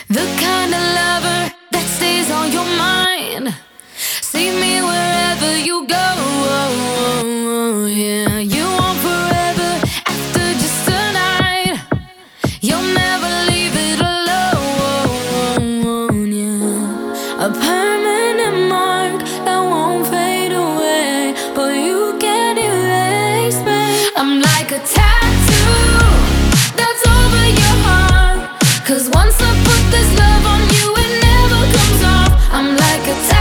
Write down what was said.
The kind of lover that stays on your mind. See me wherever you go. Yeah, you want forever after just a night. You'll never leave it alone. Yeah, a permanent mark that won't fade away, but you can't erase me. I'm like a tattoo that's over your heart. 'Cause once I put this love on you, it never comes off. I'm like a tattoo